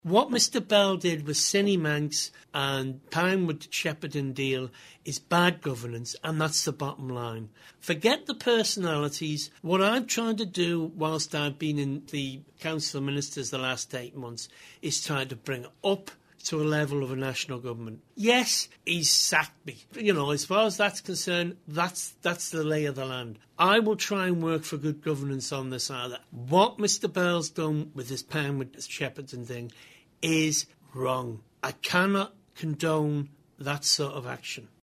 What Mr Bell did with Cinny Manx and Pinewood Shepperton deal is bad governance, and that's the bottom line. Forget the personalities. What I've tried to do whilst I've been in the Council of Ministers the last 8 months is try to bring it up to a level of a national government. Yes, he's sacked me. You know, as far as that's concerned, that's the lay of the land. I will try and work for good governance on this either. What Mr Bell's done with his Pinewood Shepperton thing is wrong. I cannot condone that sort of action.